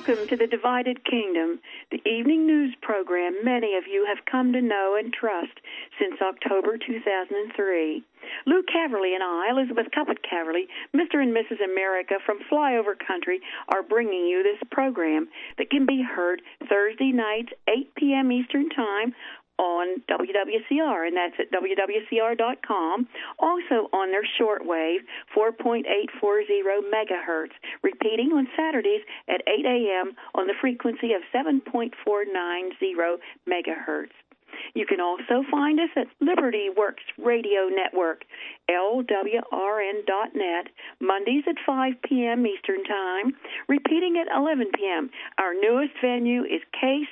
Welcome to the Divided Kingdom, the evening news program many of you have come to know and trust since October 2003. Lou Caverly and I, Elizabeth Cuppet Caverly, Mr. and Mrs. America from Flyover Country, are bringing you this program that can be heard Thursday nights, 8 p.m. Eastern Time, on WWCR, and that's at WWCR.com. Also on their shortwave, 4.840 megahertz, repeating on Saturdays at 8 a.m. on the frequency of 7.490 megahertz. You can also find us at Liberty Works Radio Network, LWRN.net, Mondays at 5 p.m. Eastern Time, repeating at 11 p.m. Our newest venue is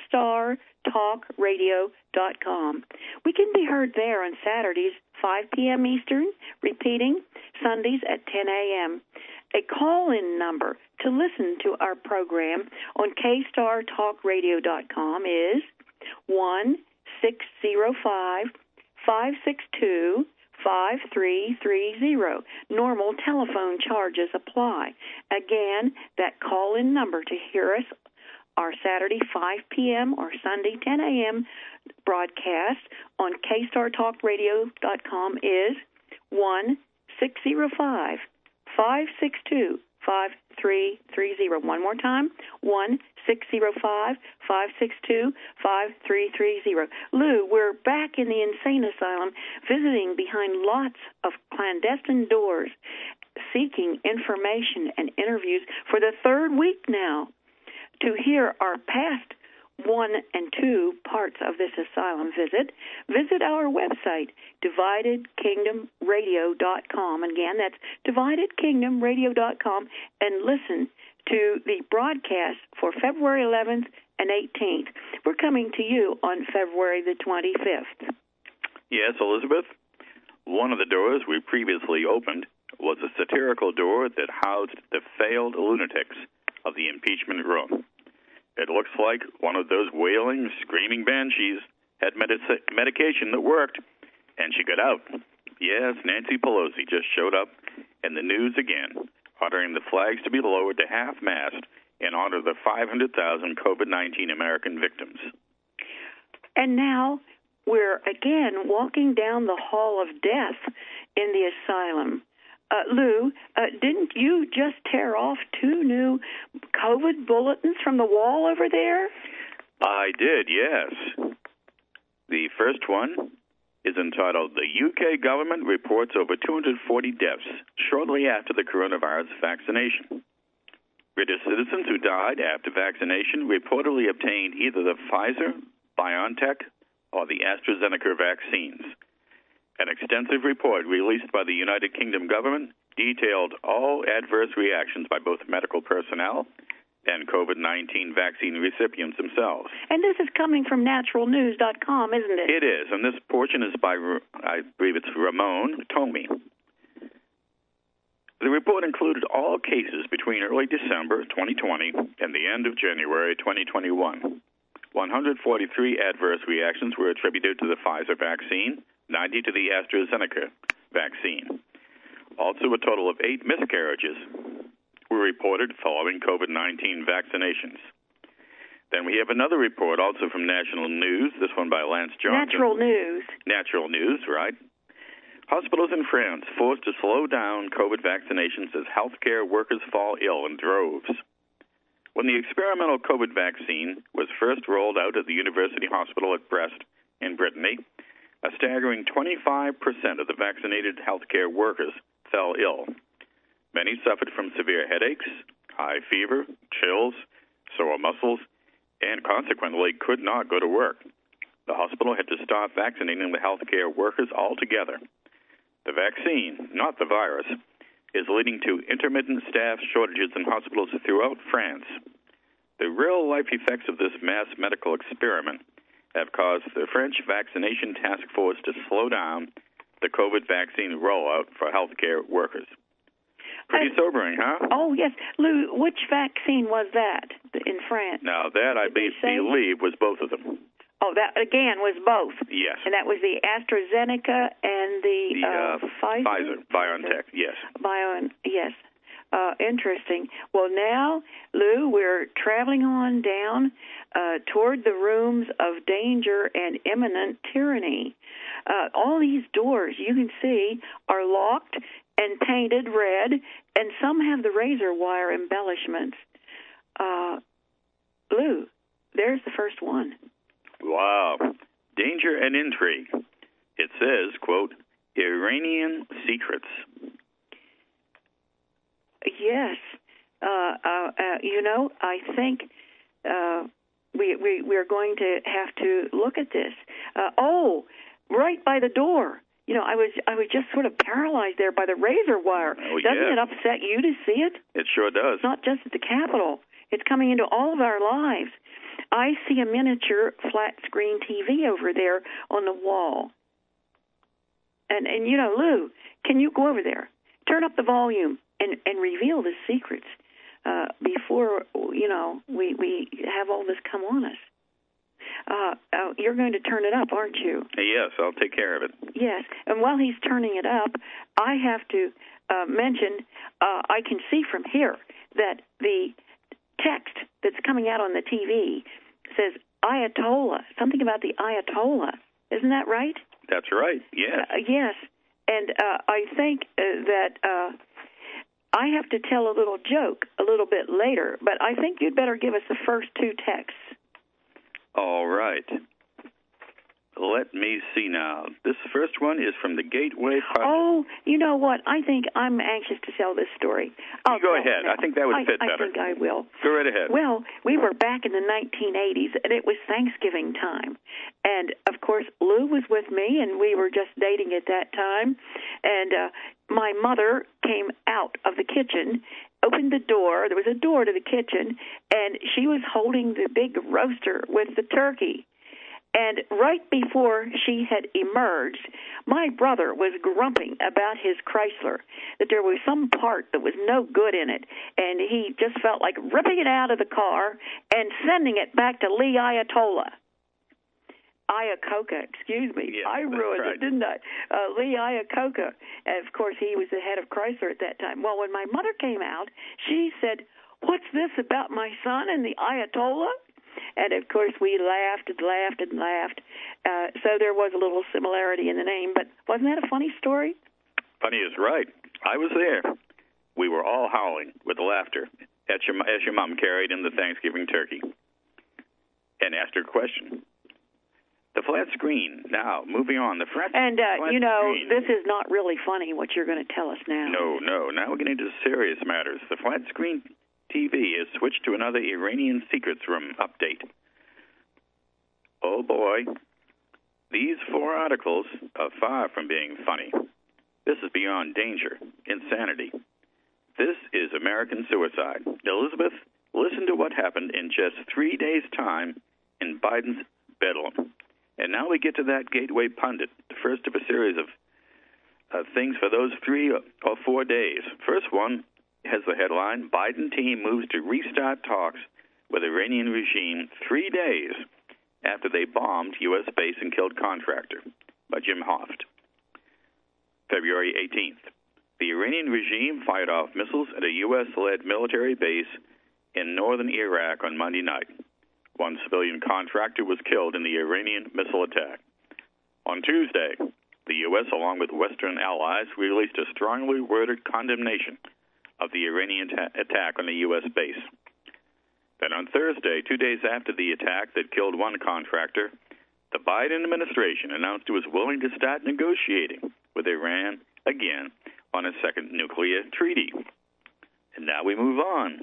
KStarTalkRadio.com. We can be heard there on Saturdays, 5 p.m. Eastern, repeating Sundays at 10 a.m. A call-in number to listen to our program on KStarTalkRadio.com is 1-605-562-5330. Normal telephone charges apply. Again, that call-in number to hear us our Saturday 5 p.m. or Sunday 10 a.m. broadcast on KStarTalkRadio.com is 1-605-562-5330. One more time, 1-605-562-5330. Lou, we're back in the insane asylum, visiting behind lots of clandestine doors, seeking information and interviews for the third week now. To hear our past 1 and 2 parts of this asylum visit our website, DividedKingdomRadio.com. Again, that's DividedKingdomRadio.com, and listen to the broadcast for February 11th and 18th. We're coming to you on February the 25th. Yes, Elizabeth. One of the doors we previously opened was a satirical door that housed the failed lunatics of the impeachment room. It looks like one of those wailing, screaming banshees had medication that worked, and she got out. Yes, Nancy Pelosi just showed up in the news again, ordering the flags to be lowered to half-mast in honor of the 500,000 COVID-19 American victims. And now we're again walking down the hall of death in the asylum. Lou, didn't you just tear off 2 new COVID bulletins from the wall over there? I did, yes. The first one is entitled, "The UK Government Reports Over 240 Deaths Shortly After the Coronavirus Vaccination." British citizens who died after vaccination reportedly obtained either the Pfizer, BioNTech, or the AstraZeneca vaccines. An extensive report released by the United Kingdom government detailed all adverse reactions by both medical personnel and COVID-19 vaccine recipients themselves. And this is coming from naturalnews.com, isn't it? It is, and this portion is by, I believe it's Ramon Tomei. The report included all cases between early December 2020 and the end of January 2021. 143 adverse reactions were attributed to the Pfizer vaccine, 90 to the AstraZeneca vaccine. Also, a total of 8 miscarriages were reported following COVID-19 vaccinations. Then we have another report also from National News, this one by Lance Johnson. Natural News. Natural News, right. Hospitals in France forced to slow down COVID vaccinations as healthcare workers fall ill in droves. When the experimental COVID vaccine was first rolled out at the University Hospital at Brest in Brittany, a staggering 25% of the vaccinated healthcare workers fell ill. Many suffered from severe headaches, high fever, chills, sore muscles, and consequently could not go to work. The hospital had to stop vaccinating the healthcare workers altogether. The vaccine, not the virus, is leading to intermittent staff shortages in hospitals throughout France. The real-life effects of this mass medical experiment have caused the French Vaccination Task Force to slow down the COVID vaccine rollout for healthcare workers. Pretty sobering, huh? Oh, yes. Lou, which vaccine was that in France? Now, that I believe was both of them. Oh, that, again, was both? Yes. And that was the AstraZeneca and the Pfizer? BioNTech, yes. Yes. Interesting. Well, now, Lou, we're traveling on down toward the rooms of danger and imminent tyranny. All these doors, you can see, are locked and painted red, and some have the razor wire embellishments. Lou, there's the first one. Wow. Danger and intrigue. It says, quote, Iranian secrets. Yes. I think we're going to have to look at this. Right by the door. I was just sort of paralyzed there by the razor wire. Oh, Doesn't it upset you to see it? It sure does. It's not just at the Capitol. It's coming into all of our lives. I see a miniature flat screen TV over there on the wall. And Lou, can you go over there? Turn up the volume and reveal the secrets before, we have all this come on us. You're going to turn it up, aren't you? Yes, I'll take care of it. Yes, and while he's turning it up, I have to mention, I can see from here that the text that's coming out on the TV says Ayatollah, something about the Ayatollah. Isn't that right? That's right, yes. Yes, and I think that I have to tell a little joke a little bit later, but I think you'd better give us the first two texts. All right. Let me see now. This first one is from the Gateway Project. Oh, you know what? I think I'm anxious to tell this story. Go ahead. I think that would fit better. I think I will. Go right ahead. Well, we were back in the 1980s, and it was Thanksgiving time. And, of course, Lou was with me, and we were just dating at that time. And my mother came out of the kitchen, opened the door. There was a door to the kitchen, and she was holding the big roaster with the turkey. And right before she had emerged, my brother was grumping about his Chrysler, that there was some part that was no good in it, and he just felt like ripping it out of the car and sending it back to Lee Ayatollah. Iacocca, excuse me. Yes, I ruined right. it, didn't I? Lee Iacocca. And, of course, he was the head of Chrysler at that time. Well, when my mother came out, she said, "What's this about my son and the Ayatollah?" And, of course, we laughed and laughed and laughed. So there was a little similarity in the name. But wasn't that a funny story? Funny is right. I was there. We were all howling with laughter as your mom carried in the Thanksgiving turkey and asked her question. The flat screen. Now, moving on. The flat And, screen. this is not really funny, what you're going to tell us now. No. Now we're getting into serious matters. The flat screen TV is switched to another Iranian secrets room update. Oh, boy. These 4 articles are far from being funny. This is beyond danger, insanity. This is American suicide. Elizabeth, listen to what happened in just 3 days' time in Biden's bedlam. And now we get to that Gateway Pundit, the first of a series of things for those 3 or 4 days. First one has the headline, Biden team moves to restart talks with Iranian regime 3 days after they bombed U.S. base and killed contractor, by Jim Hoft. February 18th. The Iranian regime fired off missiles at a U.S.-led military base in northern Iraq on Monday night. 1 civilian contractor was killed in the Iranian missile attack. On Tuesday, the U.S., along with Western allies, released a strongly worded condemnation of the Iranian attack on a U.S. base. Then on Thursday, 2 days after the attack that killed 1 contractor, the Biden administration announced it was willing to start negotiating with Iran again on a second nuclear treaty. And now we move on.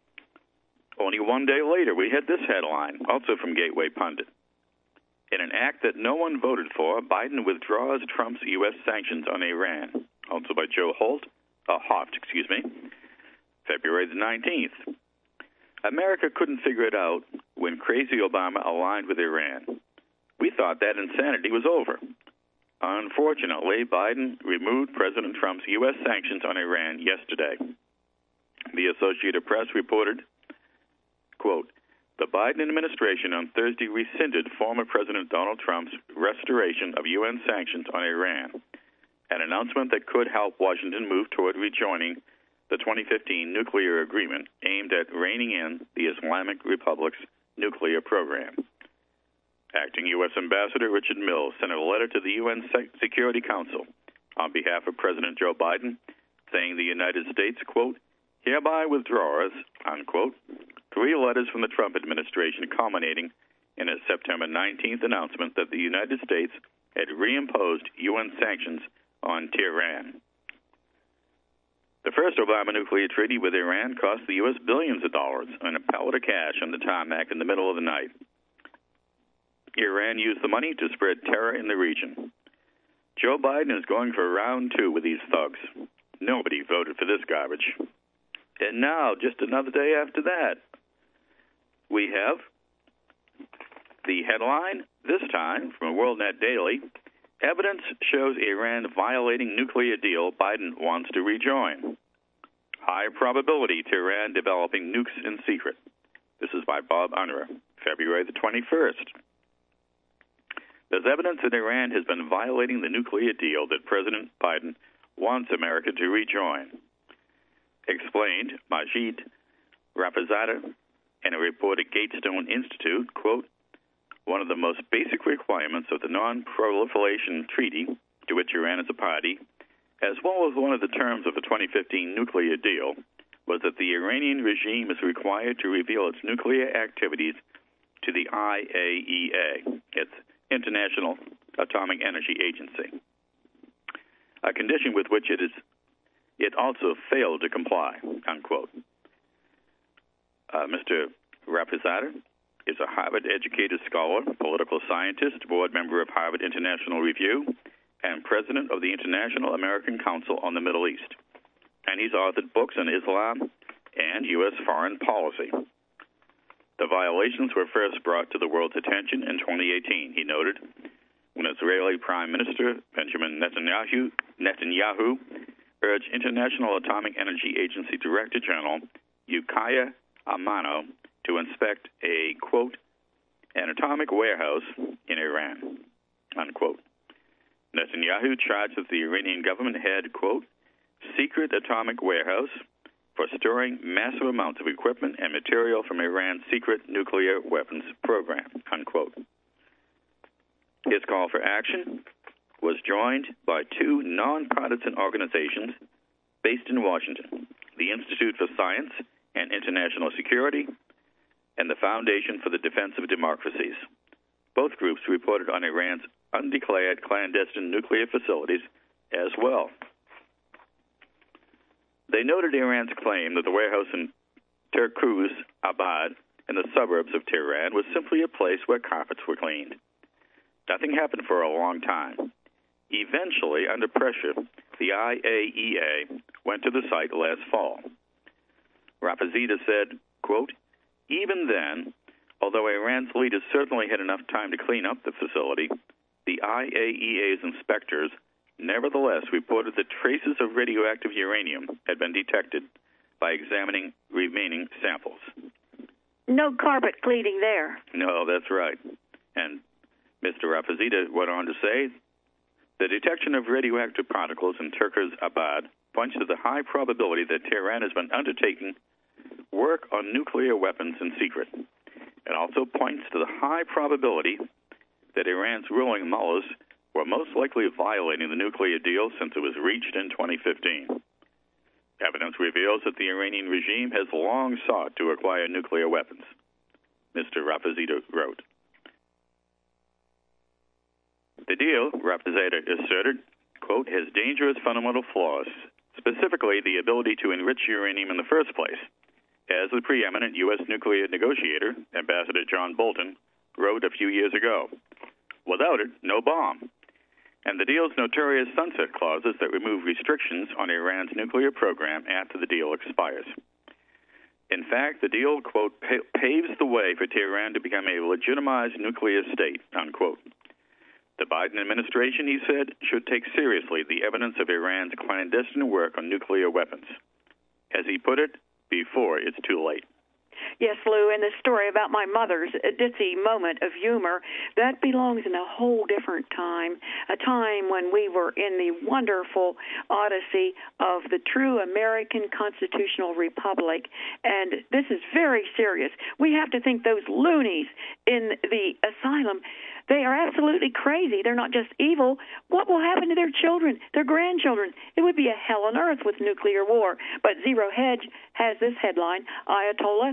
Only 1 day later, we had this headline, also from Gateway Pundit. In an act that no one voted for, Biden withdraws Trump's U.S. sanctions on Iran, also by Joe Hoft, February the 19th. America couldn't figure it out when crazy Obama aligned with Iran. We thought that insanity was over. Unfortunately, Biden removed President Trump's U.S. sanctions on Iran yesterday. The Associated Press reported, quote, the Biden administration on Thursday rescinded former President Donald Trump's restoration of UN sanctions on Iran, an announcement that could help Washington move toward rejoining the 2015 nuclear agreement aimed at reining in the Islamic Republic's nuclear program. Acting U.S. Ambassador Richard Mills sent a letter to the UN Security Council on behalf of President Joe Biden, saying the United States, quote, hereby withdraws, unquote, 3 letters from the Trump administration culminating in a September 19th announcement that the United States had reimposed UN sanctions on Tehran. The first Obama nuclear treaty with Iran cost the U.S. billions of dollars and a pallet of cash on the tarmac in the middle of the night. Iran used the money to spread terror in the region. Joe Biden is going for round 2 with these thugs. Nobody voted for this garbage. And now, just another day after that, we have the headline, this time from WorldNet Daily, evidence shows Iran violating nuclear deal Biden wants to rejoin. High probability Tehran developing nukes in secret. This is by Bob Unruh, February the 21st. There's evidence that Iran has been violating the nuclear deal that President Biden wants America to rejoin. Explained Majid Rapazadeh in a report at Gatestone Institute, quote, one of the most basic requirements of the Non-Proliferation Treaty, to which Iran is a party, as well as one of the terms of the 2015 nuclear deal, was that the Iranian regime is required to reveal its nuclear activities to the IAEA, its International Atomic Energy Agency, a condition with which it also failed to comply, unquote. Mr. Rapazadeh is a Harvard-educated scholar, political scientist, board member of Harvard International Review, and president of the International American Council on the Middle East. And he's authored books on Islam and U.S. foreign policy. The violations were first brought to the world's attention in 2018, he noted, when Israeli Prime Minister Benjamin Netanyahu urged International Atomic Energy Agency Director General Yukiya Amano to inspect a, quote, an atomic warehouse in Iran, unquote. Netanyahu charged that the Iranian government had, quote, secret atomic warehouse for storing massive amounts of equipment and material from Iran's secret nuclear weapons program, unquote. His call for action was joined by 2 nonpartisan organizations based in Washington, the Institute for Science and International Security and the Foundation for the Defense of Democracies. Both groups reported on Iran's undeclared clandestine nuclear facilities as well. They noted Iran's claim that the warehouse in Turkuz Abad in the suburbs of Tehran was simply a place where carpets were cleaned. Nothing happened for a long time. Eventually, under pressure, the IAEA went to the site last fall. Rapazadeh said, quote, even then, although Iran's leaders certainly had enough time to clean up the facility, the IAEA's inspectors nevertheless reported that traces of radioactive uranium had been detected by examining remaining samples. No carpet cleaning there. No, that's right. And Mr. Rapazadeh went on to say, the detection of radioactive particles in Turkuz Abad points to the high probability that Tehran has been undertaking work on nuclear weapons in secret. It also points to the high probability that Iran's ruling mullahs were most likely violating the nuclear deal since it was reached in 2015. Evidence reveals that the Iranian regime has long sought to acquire nuclear weapons, Mr. Rapazadeh wrote. The deal, Rapazadeh asserted, quote, has dangerous fundamental flaws, specifically the ability to enrich uranium in the first place, as the preeminent U.S. nuclear negotiator, Ambassador John Bolton, wrote a few years ago. Without it, no bomb. And the deal's notorious sunset clauses that remove restrictions on Iran's nuclear program after the deal expires. In fact, the deal, quote, paves the way for Tehran to become a legitimized nuclear state, unquote. The Biden administration, he said, should take seriously the evidence of Iran's clandestine work on nuclear weapons. As he put it, before it's too late. Yes, Lou, and the story about my mother's ditzy moment of humor, that belongs in a whole different time, a time when we were in the wonderful odyssey of the true American constitutional republic. And this is very serious. We have to think those loonies in the asylum, they are absolutely crazy. They're not just evil. What will happen to their children, their grandchildren? It would be a hell on earth with nuclear war. But Zero Hedge has this headline: Ayatollah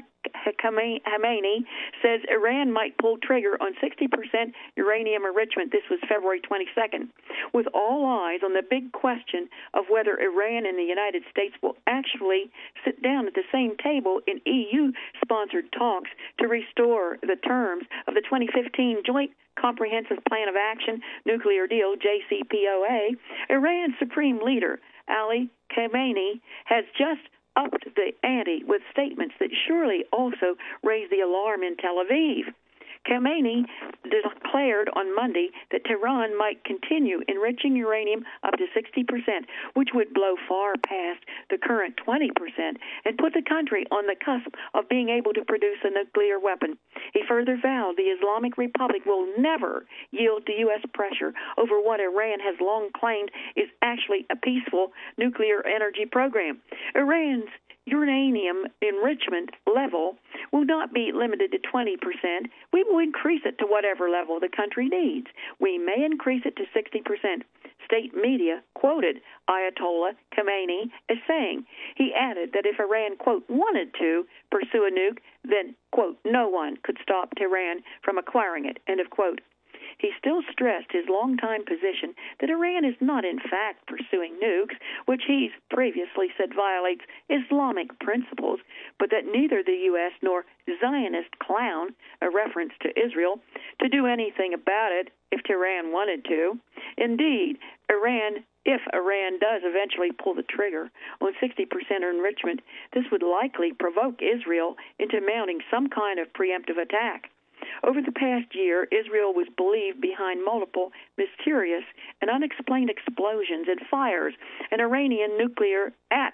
Khamenei says Iran might pull trigger on 60% uranium enrichment. This was February 22nd. With all eyes on the big question of whether Iran and the United States will actually sit down at the same table in EU-sponsored talks to restore the terms of the 2015 Joint Comprehensive Plan of Action Nuclear Deal, JCPOA, Iran's Supreme Leader, Ali Khamenei, has just upped the ante with statements that surely also raise the alarm in Tel Aviv. Khamenei declared on Monday that Tehran might continue enriching uranium up to 60%, which would blow far past the current 20% and put the country on the cusp of being able to produce a nuclear weapon. He further vowed the Islamic Republic will never yield to U.S. pressure over what Iran has long claimed is actually a peaceful nuclear energy program. Iran's uranium enrichment level will not be limited to 20%. We will increase it to whatever level the country needs. We may increase it to 60%. State media quoted Ayatollah Khamenei as saying, he added that if Iran, quote, wanted to pursue a nuke, then, quote, no one could stop Tehran from acquiring it, end of quote. He still stressed his longtime position that Iran is not in fact pursuing nukes, which he's previously said violates Islamic principles, but that neither the U.S. nor Zionist clown, a reference to Israel, to do anything about it if Tehran wanted to. Indeed, if Iran does eventually pull the trigger on 60% enrichment, this would likely provoke Israel into mounting some kind of preemptive attack. Over the past year, Israel was believed behind multiple mysterious and unexplained explosions and fires at Iranian nuclear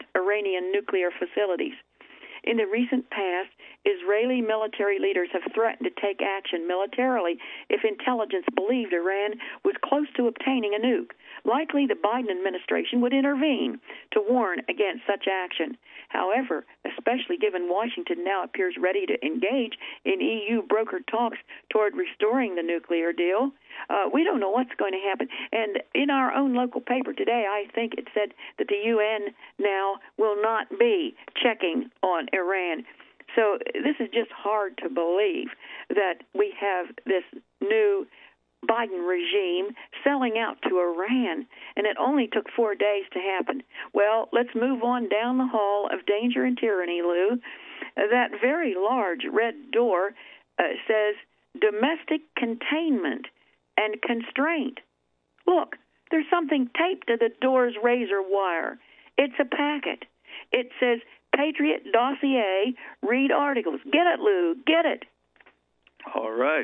facilities. In the recent past, Israeli military leaders have threatened to take action militarily if intelligence believed Iran was close to obtaining a nuke. Likely the Biden administration would intervene to warn against such action. However, especially given Washington now appears ready to engage in EU-brokered talks toward restoring the nuclear deal, we don't know what's going to happen. And in our own local paper today, I think it said that the UN now will not be checking on Iran. So this is just hard to believe that we have this new Biden regime selling out to Iran, and it only took 4 days to happen. Well, let's move on down the hall of danger and tyranny, Lou. That very large red door says domestic containment and constraint. Look, there's something taped to the door's razor wire. It's a packet. It says Patriot Dossier, read articles. Get it, Lou, get it. All right.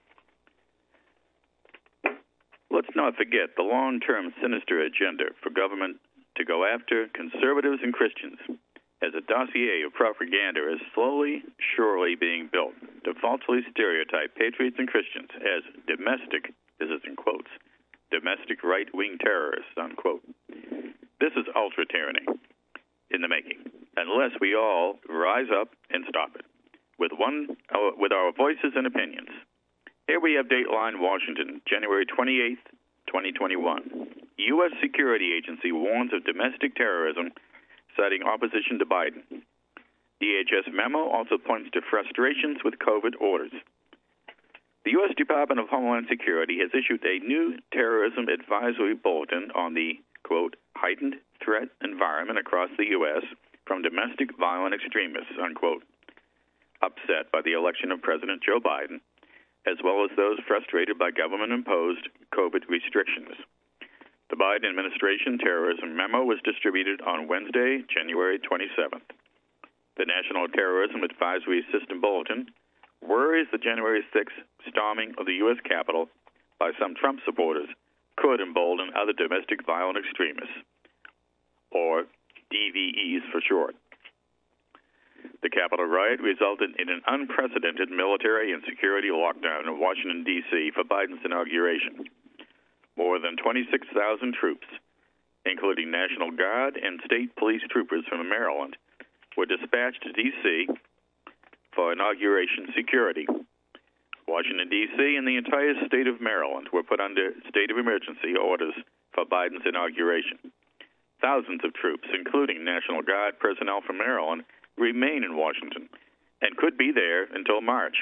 Let's not forget the long-term sinister agenda for government to go after conservatives and Christians, as a dossier of propaganda is slowly, surely being built to falsely stereotype patriots and Christians as domestic, this is in quotes, domestic right-wing terrorists, unquote. This is ultra-tyranny in the making, unless we all rise up and stop it with our voices and opinions. Here we have Dateline Washington, January 28th, 2021. U.S. Security Agency warns of domestic terrorism, citing opposition to Biden. DHS memo also points to frustrations with COVID orders. The U.S. Department of Homeland Security has issued a new terrorism advisory bulletin on the, quote, heightened threat environment across the U.S. from domestic violent extremists, unquote, upset by the election of President Joe Biden, as well as those frustrated by government-imposed COVID restrictions. The Biden administration terrorism memo was distributed on Wednesday, January 27th. The National Terrorism Advisory System Bulletin worries the January 6th storming of the U.S. Capitol by some Trump supporters could embolden other domestic violent extremists, or DVEs for short. The Capitol riot resulted in an unprecedented military and security lockdown in Washington, D.C. for Biden's inauguration. More than 26,000 troops, including National Guard and state police troopers from Maryland, were dispatched to D.C. for inauguration security. Washington, D.C. and the entire state of Maryland were put under state of emergency orders for Biden's inauguration. Thousands of troops, including National Guard personnel from Maryland, remain in Washington and could be there until March.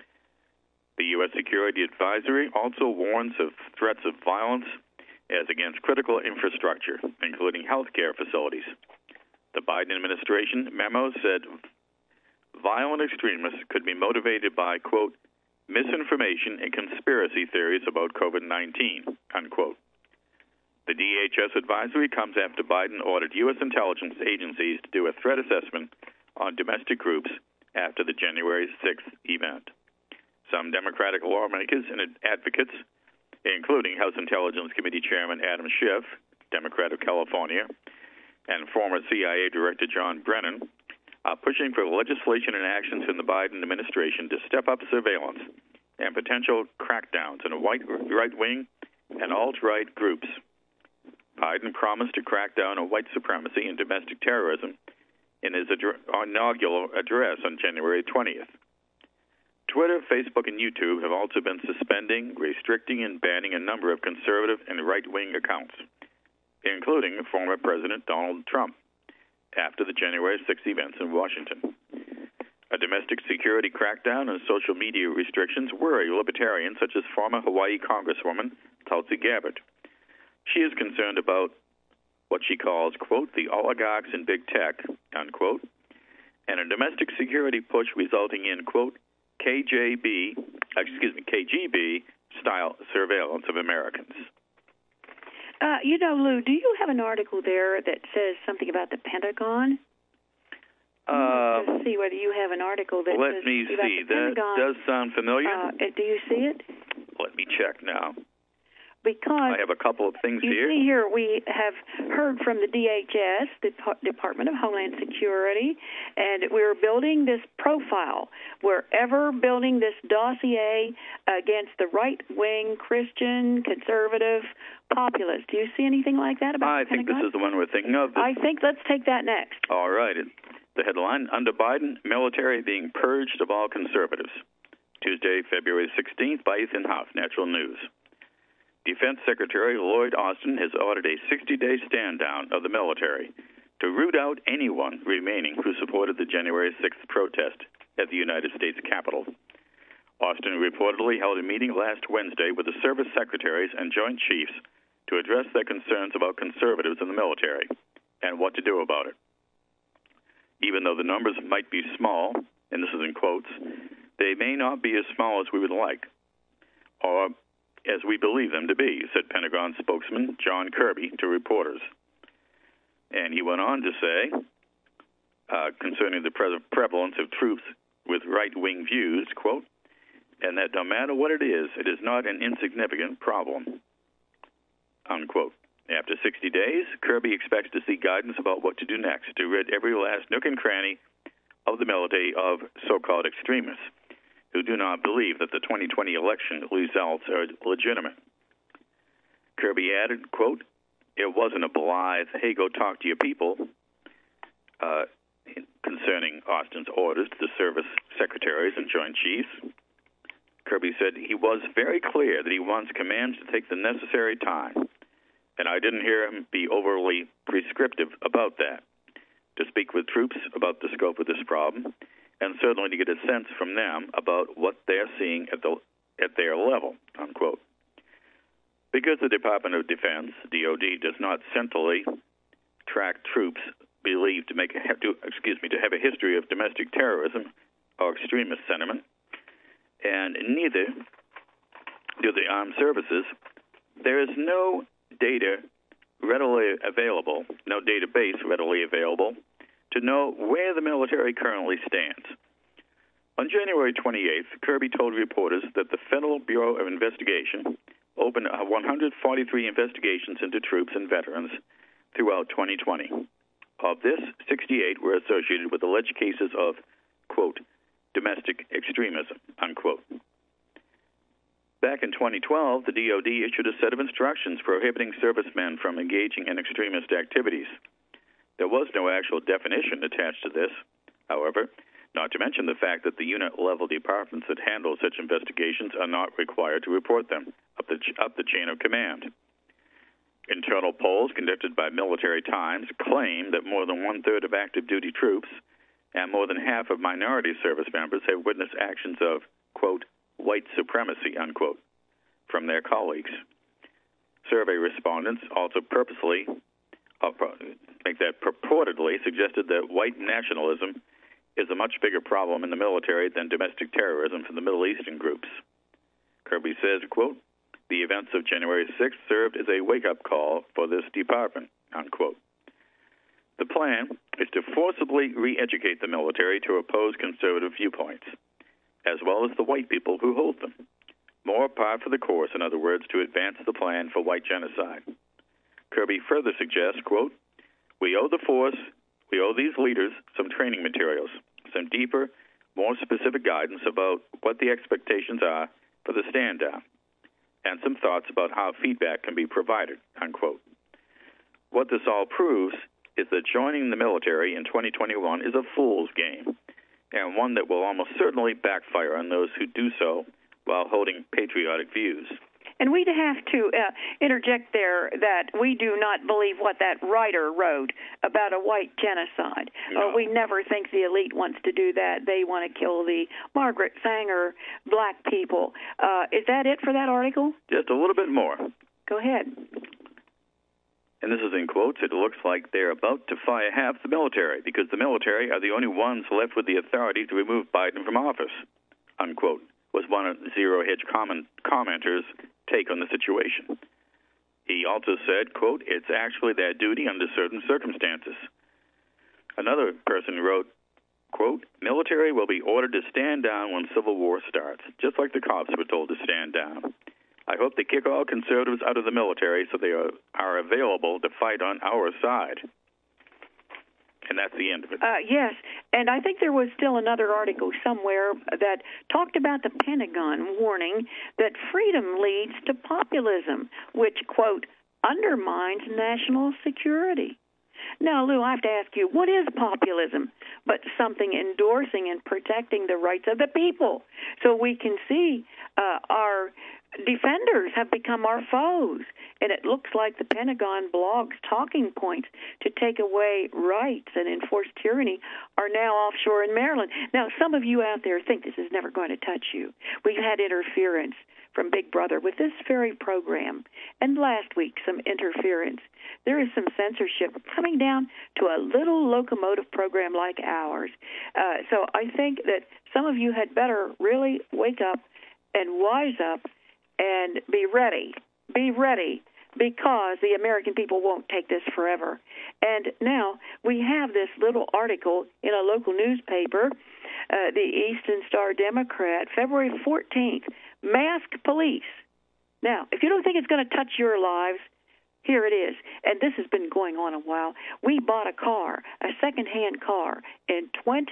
The U.S. Security Advisory also warns of threats of violence as against critical infrastructure, including health care facilities. The Biden administration memo said violent extremists could be motivated by, quote, misinformation and conspiracy theories about COVID-19, unquote. The DHS advisory comes after Biden ordered U.S. intelligence agencies to do a threat assessment on domestic groups after the January 6th event. Some Democratic lawmakers and advocates, including House Intelligence Committee Chairman Adam Schiff, Democrat of California, and former CIA Director John Brennan, are pushing for legislation and actions in the Biden administration to step up surveillance and potential crackdowns on right-wing and alt-right groups. Biden promised to crack down on white supremacy and domestic terrorism in his inaugural address on January 20th. Twitter, Facebook, and YouTube have also been suspending, restricting, and banning a number of conservative and right-wing accounts, including former President Donald Trump, after the January 6th events in Washington. A domestic security crackdown and social media restrictions worry libertarians such as former Hawaii Congresswoman Tulsi Gabbard. She is concerned about what she calls, quote, the oligarchs in big tech, unquote, and a domestic security push resulting in, quote, KGB-style surveillance of Americans. Lou, do you have an article there that says something about the Pentagon? Let's see whether you have an article that says let me see. That does sound familiar. Do you see it? Let me check now. Because I have a couple of things here. You see here we have heard from the DHS, the Department of Homeland Security, and we're building this profile. We're ever building this dossier against the right-wing Christian, conservative, populist. Do you see anything like that about the Pentagon? I think this is the one we're thinking of. I think let's take that next. All right. The headline, Under Biden, Military Being Purged of All Conservatives. Tuesday, February 16th by Ethan Huff, Natural News. Defense Secretary Lloyd Austin has ordered a 60-day stand-down of the military to root out anyone remaining who supported the January 6th protest at the United States Capitol. Austin reportedly held a meeting last Wednesday with the service secretaries and joint chiefs to address their concerns about conservatives in the military and what to do about it. Even though the numbers might be small, and this is in quotes, they may not be as small as we would like, or as we believe them to be, said Pentagon spokesman John Kirby to reporters. And he went on to say, concerning the prevalence of troops with right-wing views, quote, and that no matter what it is not an insignificant problem, unquote. After 60 days, Kirby expects to see guidance about what to do next to rid every last nook and cranny of the military of so-called extremists who do not believe that the 2020 election results are legitimate. Kirby added, quote, it wasn't a blithe, hey, go talk to your people, concerning Austin's orders to the service secretaries and joint chiefs. Kirby said he was very clear that he wants commands to take the necessary time, and I didn't hear him be overly prescriptive about that, to speak with troops about the scope of this problem, and certainly to get a sense from them about what they're seeing at their level, unquote. Because the Department of Defense, DOD, does not centrally track troops believed to have a history of domestic terrorism or extremist sentiment, and neither do the armed services, there is no data readily available, no database readily available to know where the military currently stands. On January 28th, Kirby told reporters that the Federal Bureau of Investigation opened 143 investigations into troops and veterans throughout 2020. Of this, 68 were associated with alleged cases of, quote, domestic extremism, unquote. Back in 2012, the DoD issued a set of instructions prohibiting servicemen from engaging in extremist activities. There was no actual definition attached to this, however, not to mention the fact that the unit-level departments that handle such investigations are not required to report them up the chain of command. Internal polls conducted by Military Times claim that more than one-third of active duty troops and more than half of minority service members have witnessed actions of, quote, white supremacy, unquote, from their colleagues. Survey respondents also purportedly suggested that white nationalism is a much bigger problem in the military than domestic terrorism from the Middle Eastern groups. Kirby says, quote, the events of January 6th served as a wake-up call for this department, unquote. The plan is to forcibly re-educate the military to oppose conservative viewpoints, as well as the white people who hold them. More par for the course, in other words, to advance the plan for white genocide. Kirby further suggests, quote, we owe these leaders some training materials, some deeper, more specific guidance about what the expectations are for the stand-down, and some thoughts about how feedback can be provided, unquote. What this all proves is that joining the military in 2021 is a fool's game, and one that will almost certainly backfire on those who do so while holding patriotic views. And we'd have to interject there that we do not believe what that writer wrote about a white genocide. No. We never think the elite wants to do that. They want to kill the Margaret Sanger black people. Is that it for that article? Just a little bit more. Go ahead. And this is in quotes. It looks like they're about to fire half the military because the military are the only ones left with the authority to remove Biden from office, unquote, was one of Zero Hedge commenters' take on the situation. He also said, quote, it's actually their duty under certain circumstances. Another person wrote, quote, military will be ordered to stand down when civil war starts, just like the cops were told to stand down. I hope they kick all conservatives out of the military so they are available to fight on our side. And that's the end of it. Yes, and I think there was still another article somewhere that talked about the Pentagon warning that freedom leads to populism, which, quote, undermines national security. Now, Lou, I have to ask you, what is populism but something endorsing and protecting the rights of the people? So we can see our defenders have become our foes, and it looks like the Pentagon blog's talking points to take away rights and enforce tyranny are now offshore in Maryland. Now, some of you out there think this is never going to touch you. We've had interference from Big Brother with this very program, and last week some interference. There is some censorship coming down to a little locomotive program like ours. So I think that some of you had better really wake up and wise up and be ready, because the American people won't take this forever. And now we have this little article in a local newspaper, the Eastern Star Democrat, February 14th, mask police. Now, if you don't think it's going to touch your lives, here it is. And this has been going on a while. We bought a car, a second-hand car, in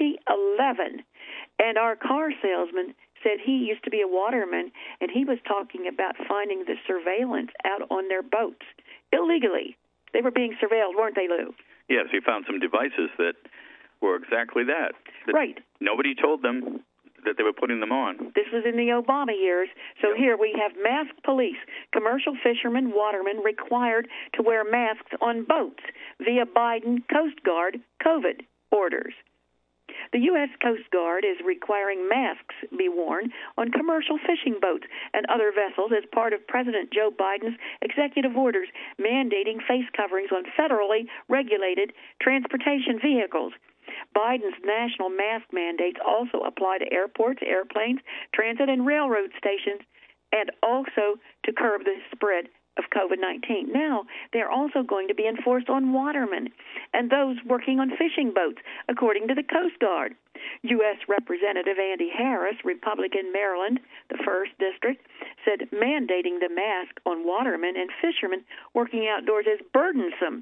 2011, and our car salesman said he used to be a waterman, and he was talking about finding the surveillance out on their boats illegally. They were being surveilled, weren't they, Lou? Yes, he found some devices that were exactly that. Right. Nobody told them that they were putting them on. This was in the Obama years. So Yep. Here we have masked police, commercial fishermen, watermen required to wear masks on boats via Biden Coast Guard COVID orders. The U.S. Coast Guard is requiring masks be worn on commercial fishing boats and other vessels as part of President Joe Biden's executive orders mandating face coverings on federally regulated transportation vehicles. Biden's national mask mandates also apply to airports, airplanes, transit, and railroad stations, and also to curb the spread of COVID-19. Now, they're also going to be enforced on watermen and those working on fishing boats, according to the Coast Guard. U.S. Representative Andy Harris, Republican Maryland, the 1st District, said mandating the mask on watermen and fishermen working outdoors is burdensome,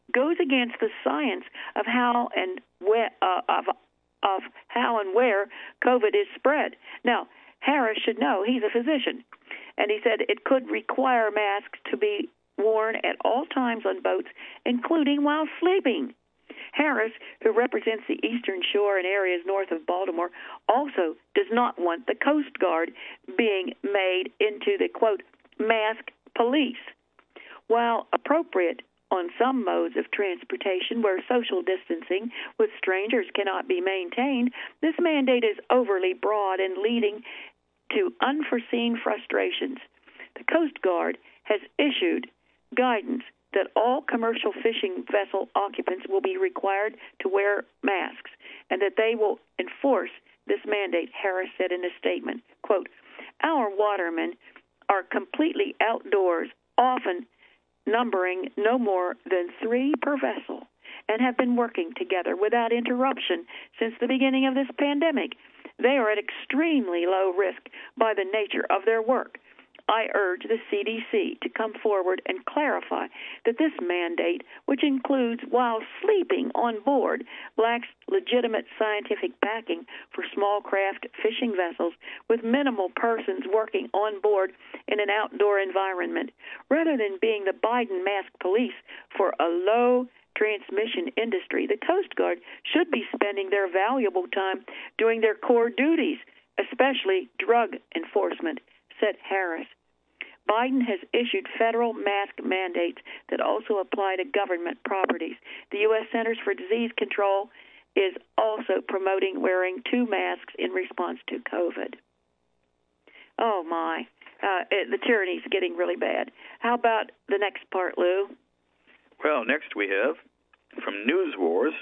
goes against the science of how and where of how and where COVID is spread. Now, Harris should know. He's a physician. And he said it could require masks to be worn at all times on boats, including while sleeping. Harris, who represents the Eastern Shore and areas north of Baltimore, also does not want the Coast Guard being made into the, quote, mask police. While appropriate on some modes of transportation where social distancing with strangers cannot be maintained, this mandate is overly broad and leading to unforeseen frustrations. The Coast Guard has issued guidance that all commercial fishing vessel occupants will be required to wear masks and that they will enforce this mandate, Harris said in a statement. Quote, our watermen are completely outdoors, often numbering no more than 3 per vessel, and have been working together without interruption since the beginning of this pandemic. They are at extremely low risk by the nature of their work. I urge the CDC to come forward and clarify that this mandate, which includes while sleeping on board, lacks legitimate scientific backing for small craft fishing vessels with minimal persons working on board in an outdoor environment. Rather than being the Biden mask police for a low transmission industry, the Coast Guard should be spending their valuable time doing their core duties, especially drug enforcement, said Harris. Biden has issued federal mask mandates that also apply to government properties. The U.S. Centers for Disease Control is also promoting wearing 2 masks in response to COVID. Oh, my. The tyranny's getting really bad. How about the next part, Lou? Well, next we have, from News Wars,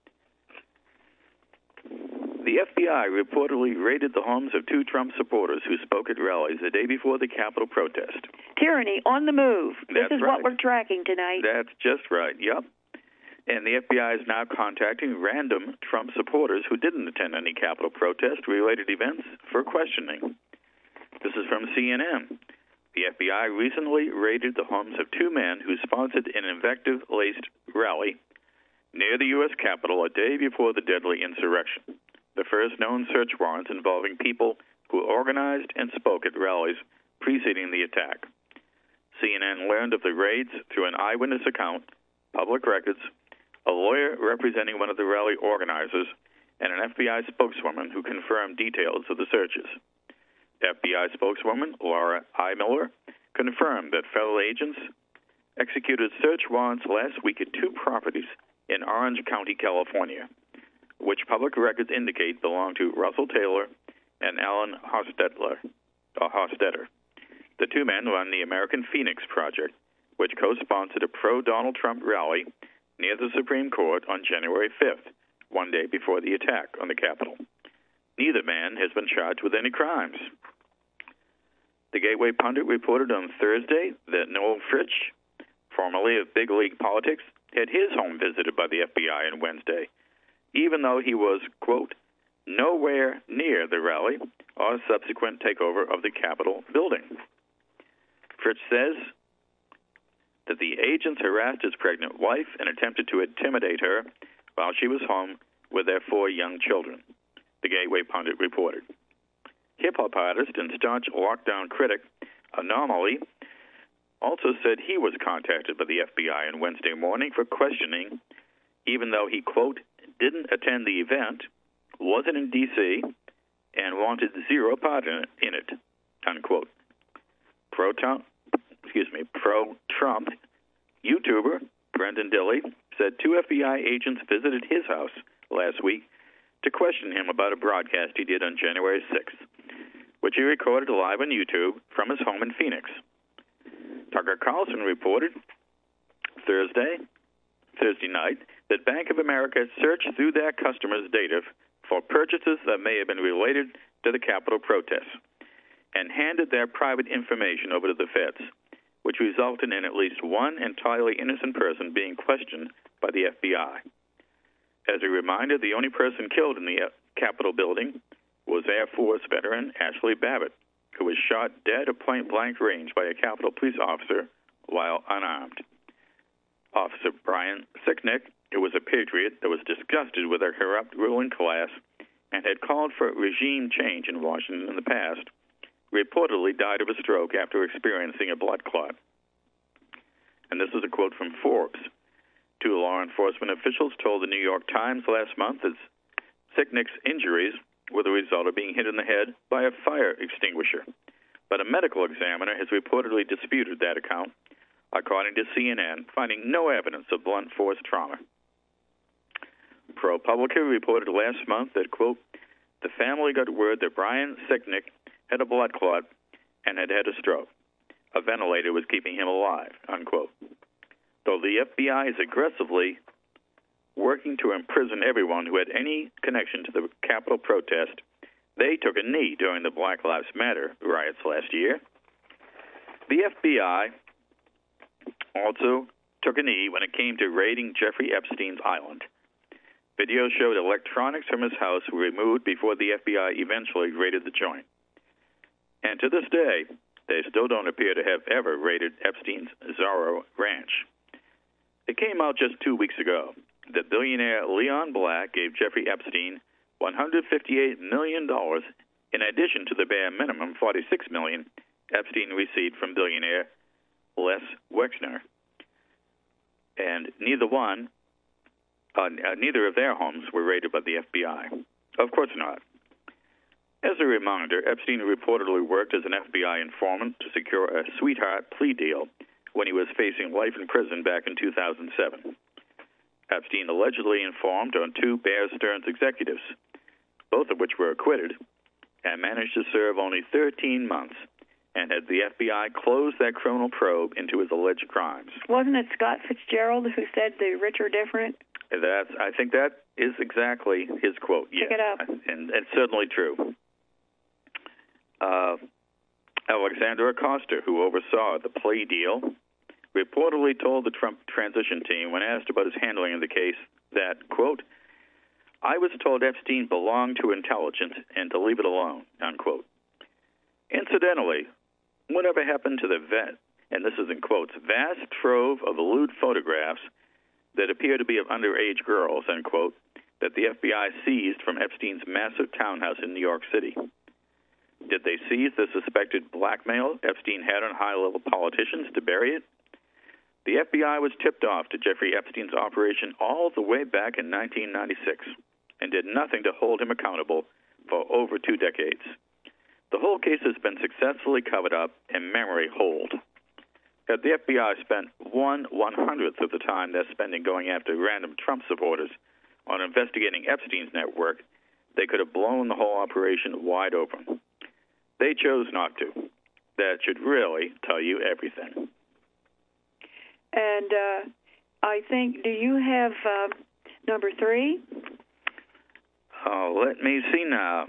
the FBI reportedly raided the homes of 2 Trump supporters who spoke at rallies the day before the Capitol protest. Tyranny on the move. That's this is right. What we're tracking tonight. That's just right, yep. And the FBI is now contacting random Trump supporters who didn't attend any Capitol protest-related events for questioning. This is from CNN. The FBI recently raided the homes of 2 men who sponsored an invective-laced rally near the U.S. Capitol a day before the deadly insurrection, the first known search warrants involving people who organized and spoke at rallies preceding the attack. CNN learned of the raids through an eyewitness account, public records, a lawyer representing one of the rally organizers, and an FBI spokeswoman who confirmed details of the searches. FBI spokeswoman Laura I. Miller confirmed that federal agents executed search warrants last week at 2 properties in Orange County, California, which public records indicate belong to Russell Taylor and Alan Hofstetter. The 2 men run the American Phoenix Project, which co-sponsored a pro-Donald Trump rally near the Supreme Court on January 5th, one day before the attack on the Capitol. Neither man has been charged with any crimes. The Gateway Pundit reported on Thursday that Noel Fritsch, formerly of Big League Politics, had his home visited by the FBI on Wednesday, even though he was, quote, nowhere near the rally or subsequent takeover of the Capitol building. Fritsch says that the agents harassed his pregnant wife and attempted to intimidate her while she was home with their 4 young children, the Gateway Pundit reported. Hip-hop artist and staunch lockdown critic Anomaly also said he was contacted by the FBI on Wednesday morning for questioning, even though he, quote, didn't attend the event, wasn't in D.C., and wanted zero part in it, unquote. Pro-Trump YouTuber Brendan Dilley said 2 FBI agents visited his house last week to question him about a broadcast he did on January 6th, which he recorded live on YouTube from his home in Phoenix. Tucker Carlson reported Thursday night that Bank of America searched through their customers' data for purchases that may have been related to the Capitol protests and handed their private information over to the feds, which resulted in at least 1 entirely innocent person being questioned by the FBI. As a reminder, the only person killed in the Capitol building was Air Force veteran Ashley Babbitt, who was shot dead at point-blank range by a Capitol police officer while unarmed. Officer Brian Sicknick, who was a patriot that was disgusted with a corrupt ruling class and had called for regime change in Washington in the past, reportedly died of a stroke after experiencing a blood clot. And this is a quote from Forbes. Two law enforcement officials told the New York Times last month that Sicknick's injuries were the result of being hit in the head by a fire extinguisher. But a medical examiner has reportedly disputed that account, according to CNN, finding no evidence of blunt force trauma. ProPublica reported last month that, quote, the family got word that Brian Sicknick had a blood clot and had had a stroke. A ventilator was keeping him alive, unquote. Though the FBI is aggressively working to imprison everyone who had any connection to the Capitol protest, they took a knee during the Black Lives Matter riots last year. The FBI also took a knee when it came to raiding Jeffrey Epstein's island. Video showed electronics from his house were removed before the FBI eventually raided the joint. And to this day, they still don't appear to have ever raided Epstein's Zorro Ranch. It came out just 2 weeks ago that billionaire Leon Black gave Jeffrey Epstein $158 million in addition to the bare minimum $46 million Epstein received from billionaire Les Wexner. And neither of their homes were raided by the FBI. Of course not. As a reminder, Epstein reportedly worked as an FBI informant to secure a sweetheart plea deal when he was facing life in prison back in 2007. Epstein allegedly informed on two Bear Stearns executives, both of which were acquitted, and managed to serve only 13 months, and had the FBI close that criminal probe into his alleged crimes. Wasn't it Scott Fitzgerald who said the rich are different? I think that is exactly his quote. Pick it up. And it's certainly true. Alexander Acosta, who oversaw the plea deal, reportedly told the Trump transition team when asked about his handling of the case that, quote, I was told Epstein belonged to intelligence and to leave it alone, unquote. Incidentally, whatever happened to the and this is in quotes, vast trove of lewd photographs that appear to be of underage girls, unquote, that the FBI seized from Epstein's massive townhouse in New York City? Did they seize the suspected blackmail Epstein had on high-level politicians to bury it? The FBI was tipped off to Jeffrey Epstein's operation all the way back in 1996 and did nothing to hold him accountable for over 2 decades. The whole case has been successfully covered up and memory hold. Had the FBI spent 1/100th of the time they're spending going after random Trump supporters on investigating Epstein's network, they could have blown the whole operation wide open. They chose not to. That should really tell you everything. And I think, do you have number 3? Oh, let me see now.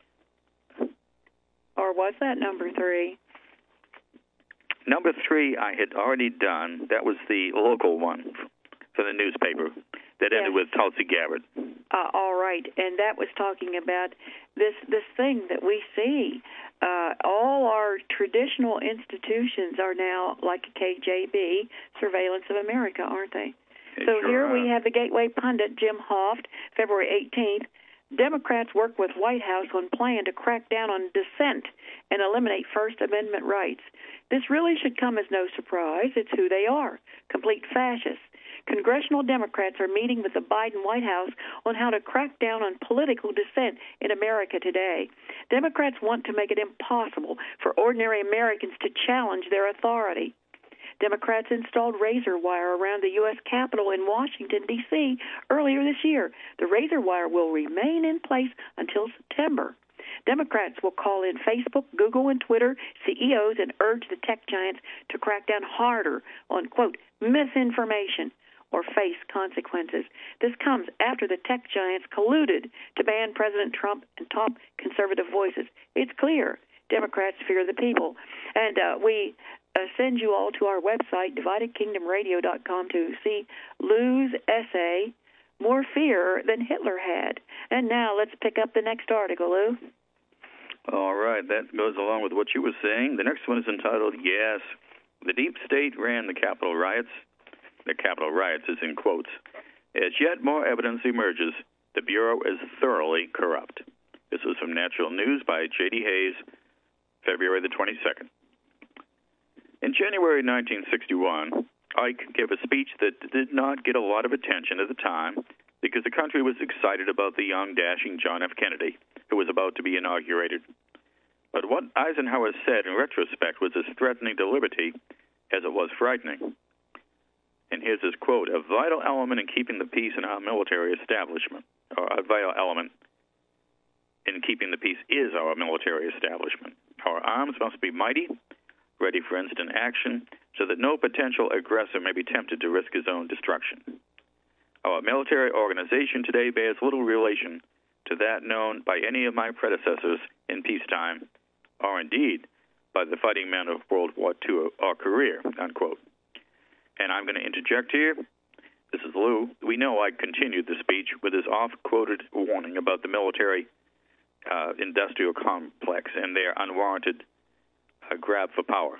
Or was that number 3? Number 3 I had already done. That was the local one for the newspaper that ended with Tulsi Gabbard. All right, and that was talking about this thing that we see. All our traditional institutions are now like KGB, Surveillance of America, aren't they? So sure here are. we have the Gateway pundit, Jim Hoft, February 18th. Democrats work with White House on plan to crack down on dissent and eliminate First Amendment rights. This really should come as no surprise. It's who they are, complete fascists. Congressional Democrats are meeting with the Biden White House on how to crack down on political dissent in America today. Democrats want to make it impossible for ordinary Americans to challenge their authority. Democrats installed razor wire around the U.S. Capitol in Washington, D.C. earlier this year. The razor wire will remain in place until September. Democrats will call in Facebook, Google, and Twitter CEOs and urge the tech giants to crack down harder on, quote, misinformation or face consequences. This comes after the tech giants colluded to ban President Trump and top conservative voices. It's clear Democrats fear the people. And we send you all to our website, dividedkingdomradio.com, to see Lou's essay, More Fear Than Hitler Had. And now let's pick up the next article, Lou. All right, that goes along with what you were saying. The next one is entitled, Yes, the Deep State Ran the Capitol Riots. the Capitol riots is in quotes. As yet more evidence emerges, the Bureau is thoroughly corrupt. This was from Natural News by J.D. Hayes, February the 22nd. In January 1961, Ike gave a speech that did not get a lot of attention at the time because the country was excited about the young, dashing John F. Kennedy, who was about to be inaugurated. But what Eisenhower said in retrospect was as threatening to liberty as it was frightening. And here's his quote: "A vital element in keeping the peace in our military establishment, or a vital element in keeping the peace is our military establishment. Our arms must be mighty, ready for instant action, so that no potential aggressor may be tempted to risk his own destruction. Our military organization today bears little relation to that known by any of my predecessors in peacetime, or indeed by the fighting men of World War II or career," unquote. And I'm going to interject here. This is Lou. We know I continued the speech with his oft-quoted warning about the military industrial complex and their unwarranted grab for power.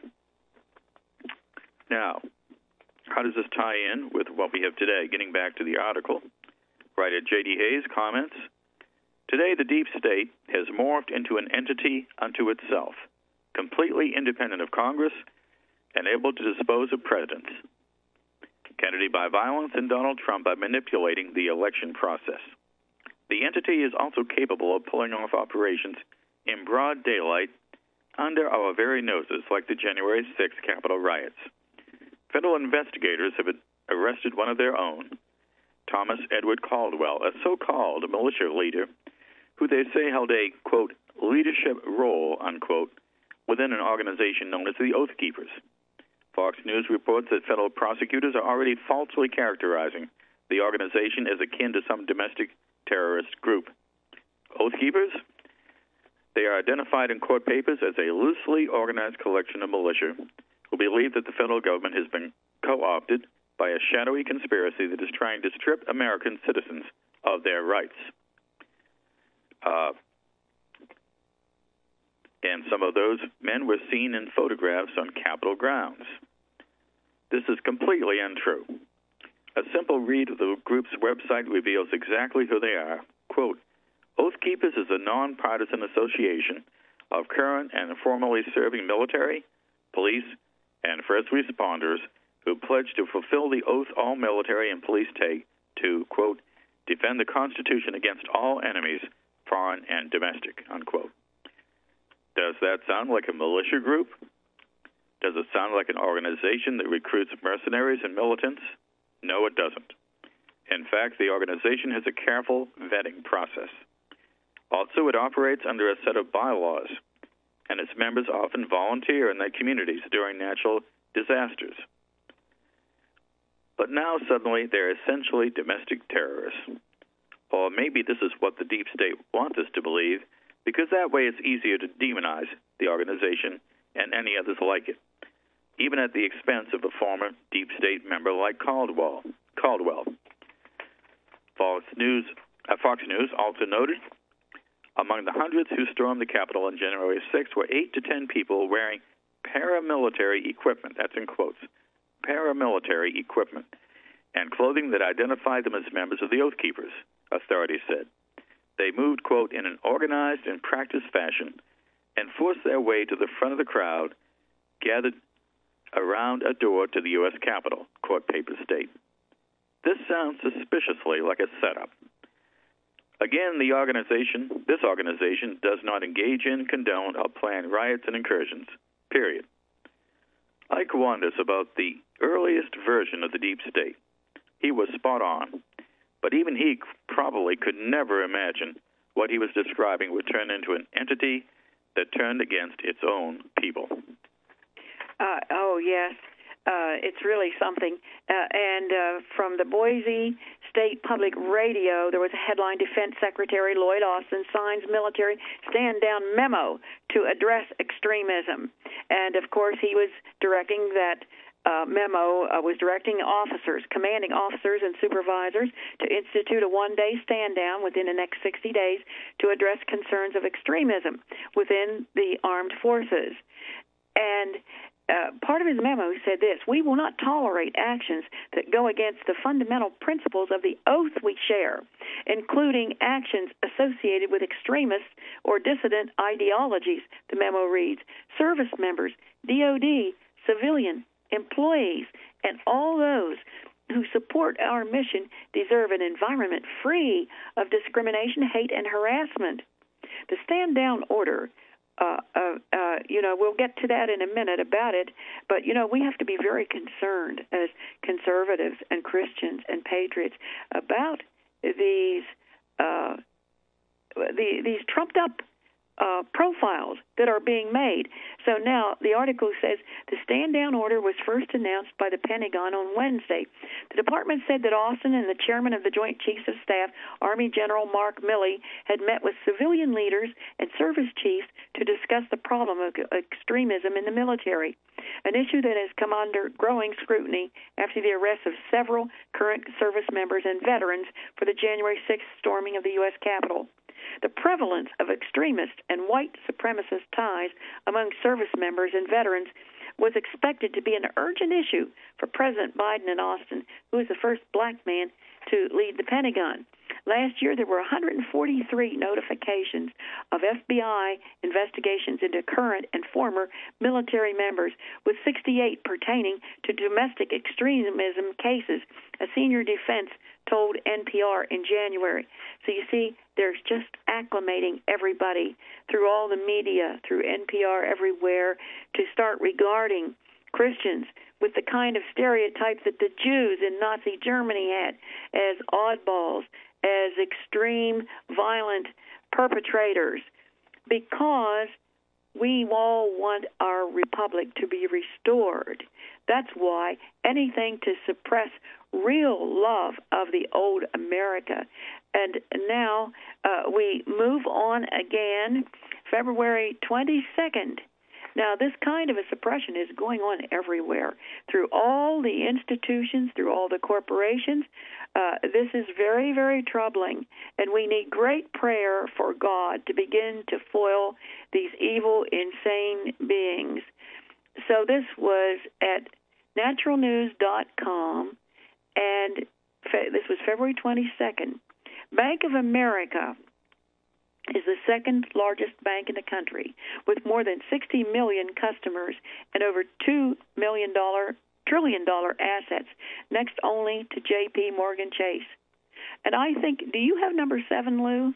Now, how does this tie in with what we have today? Getting back to the article, writer J.D. Hayes comments, "Today the deep state has morphed into an entity unto itself, completely independent of Congress and able to dispose of presidents. Kennedy by violence and Donald Trump by manipulating the election process. The entity is also capable of pulling off operations in broad daylight under our very noses, like the January 6th Capitol riots. Federal investigators have arrested one of their own, Thomas Edward Caldwell, a so-called militia leader who they say held a, quote, leadership role, unquote, within an organization known as the Oath Keepers. Fox News reports that federal prosecutors are already falsely characterizing the organization as akin to some domestic terrorist group. Oath Keepers? They are identified in court papers as a loosely organized collection of militia who believe that the federal government has been co-opted by a shadowy conspiracy that is trying to strip American citizens of their rights." And some of those men were seen in photographs on Capitol grounds. This is completely untrue. A simple read of the group's website reveals exactly who they are. Quote, "Oath Keepers is a nonpartisan association of current and formerly serving military, police, and first responders who pledge to fulfill the oath all military and police take to, quote, defend the Constitution against all enemies, foreign and domestic," unquote. Does that sound like a militia group? Does it sound like an organization that recruits mercenaries and militants? No, it doesn't. In fact, the organization has a careful vetting process. Also, it operates under a set of bylaws, and its members often volunteer in their communities during natural disasters. But now, suddenly, they're essentially domestic terrorists. Or maybe this is what the deep state wants us to believe, because that way it's easier to demonize the organization and any others like it, even at the expense of a former deep state member like Caldwell. Fox News also noted, among the hundreds who stormed the Capitol on January 6th were 8 to 10 people wearing paramilitary equipment, that's in quotes, paramilitary equipment, and clothing that identified them as members of the Oath Keepers, authorities said. They moved, quote, in an organized and practiced fashion and forced their way to the front of the crowd gathered around a door to the U.S. Capitol, court papers state. This sounds suspiciously like a setup. Again, this organization does not engage in, condone, or plan riots and incursions, period. Ike wonders about the earliest version of the deep state. He was spot on, but even he probably could never imagine what he was describing would turn into an entity that turned against its own people. Oh, yes. It's really something. And from the Boise State Public Radio, there was a headline, Defense Secretary Lloyd Austin signs military stand-down memo to address extremism. And, of course, he was directing that memo, was directing officers, commanding officers and supervisors to institute a one-day stand-down within the next 60 days to address concerns of extremism within the armed forces. And part of his memo said this: "We will not tolerate actions that go against the fundamental principles of the oath we share, including actions associated with extremist or dissident ideologies," the memo reads. "Service members, DOD, civilian, employees, and all those who support our mission deserve an environment free of discrimination, hate, and harassment." The stand-down order, we'll get to that in a minute about it, but, we have to be very concerned as conservatives and Christians and patriots about these trumped-up profiles that are being made. So now the article says the stand-down order was first announced by the Pentagon on Wednesday. The department said that Austin and the chairman of the Joint Chiefs of Staff, Army General Mark Milley, had met with civilian leaders and service chiefs to discuss the problem of extremism in the military, an issue that has come under growing scrutiny after the arrest of several current service members and veterans for the January 6th storming of the U.S. Capitol. The prevalence of extremist and white supremacist ties among service members and veterans was expected to be an urgent issue for President Biden in Austin, who is the first black man to lead the Pentagon. Last year, there were 143 notifications of FBI investigations into current and former military members, with 68 pertaining to domestic extremism cases, a senior defense told NPR in January. So you see, there's just acclimating everybody through all the media, through NPR, everywhere, to start regarding Christians with the kind of stereotypes that the Jews in Nazi Germany had as oddballs, as extreme, violent perpetrators, because we all want our republic to be restored. That's why anything to suppress real love of the old America. And now we move on again, February 22nd. Now, this kind of a suppression is going on everywhere, through all the institutions, through all the corporations. This is very, very troubling, and we need great prayer for God to begin to foil these evil, insane beings. So this was at naturalnews.com, and this was February 22nd. Bank of America is the second largest bank in the country, with more than 60 million customers and over $2 trillion assets, next only to J.P. Morgan Chase. And I think, do you have number 7, Lou?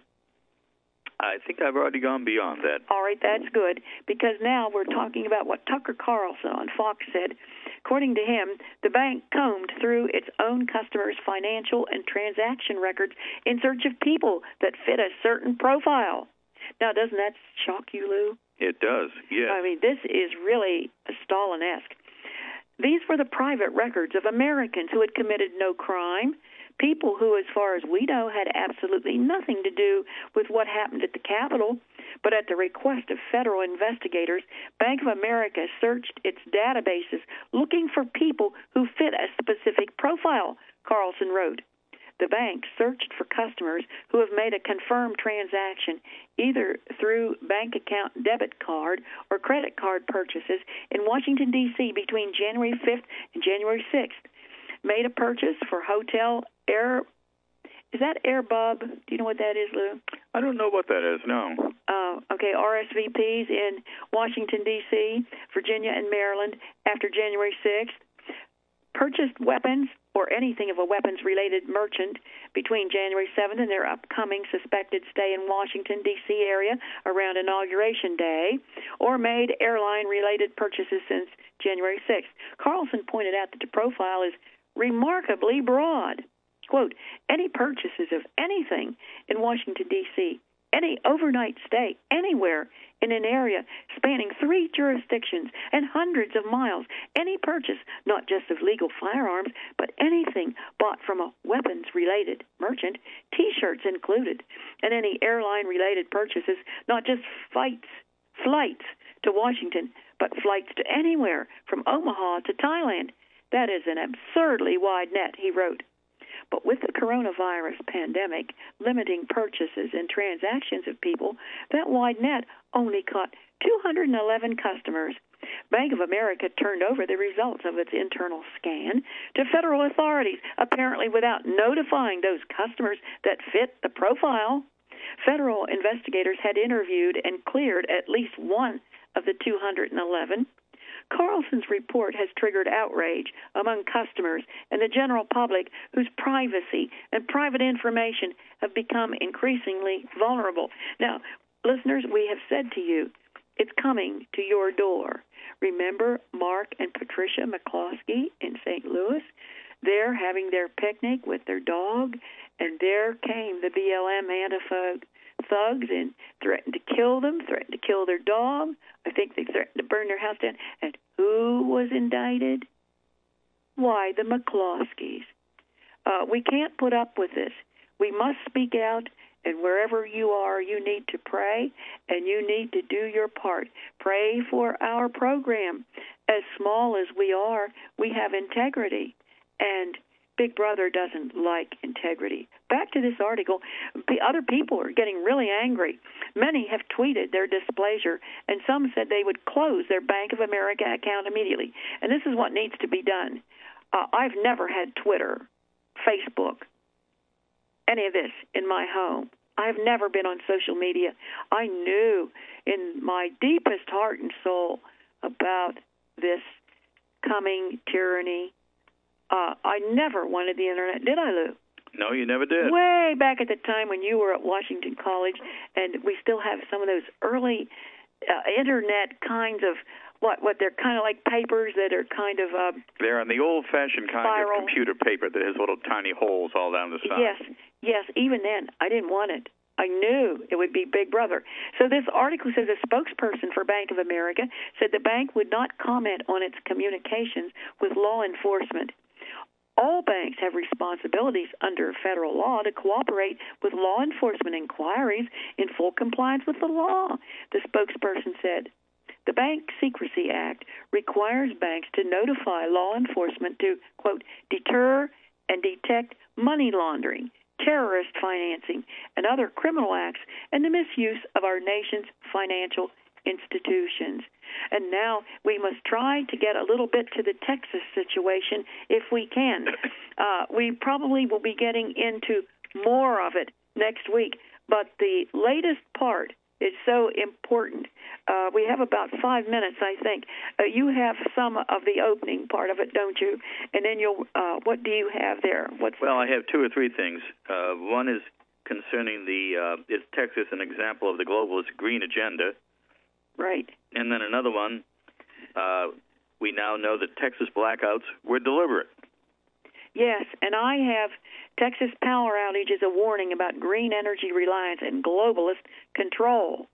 I think I've already gone beyond that. All right, that's good, because now we're talking about what Tucker Carlson on Fox said. According to him, the bank combed through its own customers' financial and transaction records in search of people that fit a certain profile. Now, doesn't that shock you, Lou? It does, yes. I mean, this is really Stalin-esque. These were the private records of Americans who had committed no crime, people who, as far as we know, had absolutely nothing to do with what happened at the Capitol. But at the request of federal investigators, Bank of America searched its databases looking for people who fit a specific profile, Carlson wrote. The bank searched for customers who have made a confirmed transaction, either through bank account, debit card, or credit card purchases in Washington, D.C. between January 5th and January 6th. Made a purchase for hotel Air. Is that AirBub? Do you know what that is, Lou? I don't know what that is, no. Okay, RSVPs in Washington, D.C., Virginia, and Maryland after January 6th. Purchased weapons or anything of a weapons-related merchant between January 7th and their upcoming suspected stay in Washington, D.C. area around Inauguration Day, or made airline-related purchases since January 6th. Carlson pointed out that the profile is remarkably broad. Quote, any purchases of anything in Washington, D.C., any overnight stay anywhere in an area spanning 3 jurisdictions and hundreds of miles, any purchase, not just of legal firearms, but anything bought from a weapons-related merchant, T-shirts included, and any airline-related purchases, not just flights to Washington, but flights to anywhere from Omaha to Thailand. That is an absurdly wide net, he wrote. But with the coronavirus pandemic limiting purchases and transactions of people, that wide net only caught 211 customers. Bank of America turned over the results of its internal scan to federal authorities, apparently without notifying those customers that fit the profile. Federal investigators had interviewed and cleared at least one of the 211. Carlson's report has triggered outrage among customers and the general public whose privacy and private information have become increasingly vulnerable. Now, listeners, we have said to you, it's coming to your door. Remember Mark and Patricia McCloskey in St. Louis? They're having their picnic with their dog, and there came the BLM Antifa thugs and threatened to kill them, threatened to kill their dog. I think they threatened to burn their house down. And who was indicted? Why, the McCloskeys. We can't put up with this. We must speak out, and wherever you are, you need to pray, and you need to do your part. Pray for our program. As small as we are, we have integrity, and Big Brother doesn't like integrity. Back to this article, other people are getting really angry. Many have tweeted their displeasure, and some said they would close their Bank of America account immediately. And this is what needs to be done. I've never had Twitter, Facebook, any of this in my home. I've never been on social media. I knew in my deepest heart and soul about this coming tyranny. I never wanted the Internet, did I, Lou? No, you never did. Way back at the time when you were at Washington College, and we still have some of those early Internet kinds of, what they're kind of like papers that are kind of they're on the old-fashioned kind spiral. of computer paper that has little tiny holes all down the side. Yes. Even then, I didn't want it. I knew it would be Big Brother. So this article says a spokesperson for Bank of America said the bank would not comment on its communications with law enforcement. All banks have responsibilities under federal law to cooperate with law enforcement inquiries in full compliance with the law, the spokesperson said. The Bank Secrecy Act requires banks to notify law enforcement to, quote, deter and detect money laundering, terrorist financing, and other criminal acts, and the misuse of our nation's financial institutions. And now we must try to get a little bit to the Texas situation if we can. We probably will be getting into more of it next week, but the latest part is so important. We have about 5 minutes, I think. You have some of the opening part of it, don't you? And then what do you have there? Well, I have two or three things. One is concerning is Texas an example of the globalist green agenda? Right. And then another one, we now know that Texas blackouts were deliberate. Yes, and I have Texas power outage as a warning about green energy reliance and globalist control.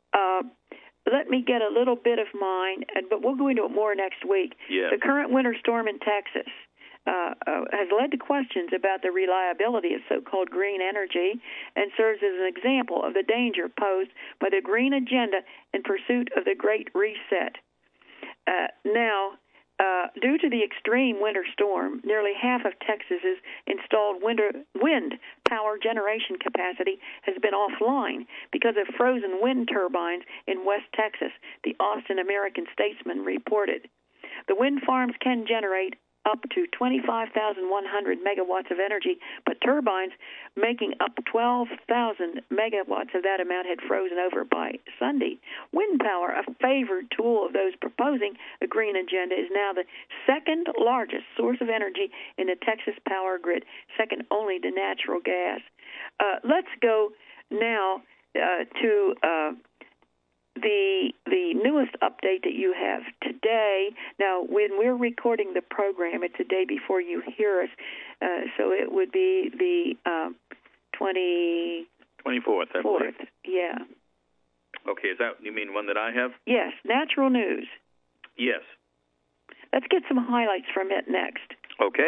Let me get a little bit of mine, but we'll go into it more next week. Yes. The current winter storm in Texas has led to questions about the reliability of so-called green energy and serves as an example of the danger posed by the green agenda in pursuit of the Great Reset. Now, due to the extreme winter storm, nearly half of Texas's installed wind power generation capacity has been offline because of frozen wind turbines in West Texas, the Austin American-Statesman reported. The wind farms can generate up to 25,100 megawatts of energy, but turbines making up 12,000 megawatts of that amount had frozen over by Sunday. Wind power, a favored tool of those proposing a green agenda, is now the second largest source of energy in the Texas power grid, second only to natural gas. Let's go now to the newest update that you have today. Now, when we're recording the program, it's a day before you hear us, so it would be the 24th, I believe. Yeah. Okay, is that, you mean one that I have? Yes, Natural News. Yes. Let's get some highlights from it next. Okay.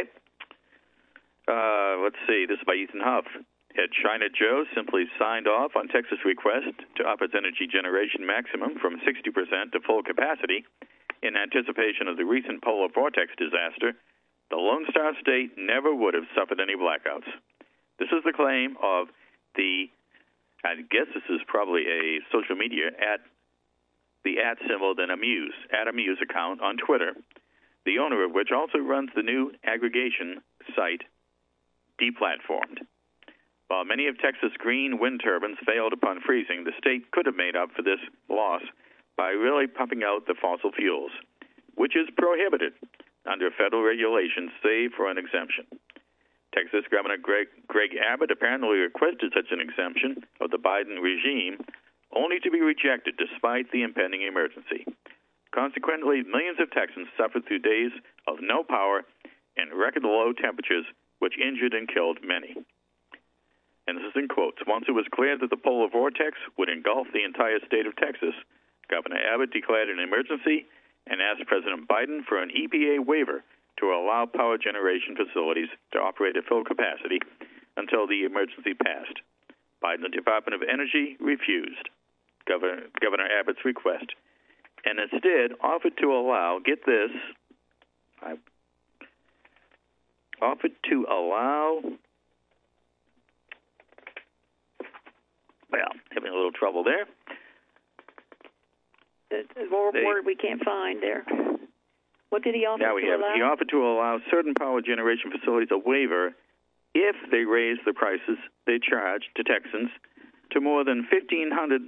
Let's see, this is by Ethan Huff. Had China Joe simply signed off on Texas' request to up its energy generation maximum from 60% to full capacity in anticipation of the recent polar vortex disaster, the Lone Star State never would have suffered any blackouts. This is the claim of I guess this is probably a social media the @ then Amuse, @Amuse account on Twitter, the owner of which also runs the new aggregation site, Deplatformed. While many of Texas' green wind turbines failed upon freezing, the state could have made up for this loss by really pumping out the fossil fuels, which is prohibited under federal regulations, save for an exemption. Texas Governor Greg Abbott apparently requested such an exemption of the Biden regime, only to be rejected despite the impending emergency. Consequently, millions of Texans suffered through days of no power and record low temperatures, which injured and killed many. And this is in quotes. Once it was clear that the polar vortex would engulf the entire state of Texas, Governor Abbott declared an emergency and asked President Biden for an EPA waiver to allow power generation facilities to operate at full capacity until the emergency passed. Biden's Department of Energy refused Governor Abbott's request and instead offered to allow, get this, having a little trouble there. The word we can't find there. What did he offer to allow? He offered to allow certain power generation facilities a waiver if they raise the prices they charge to Texans to more than $1,500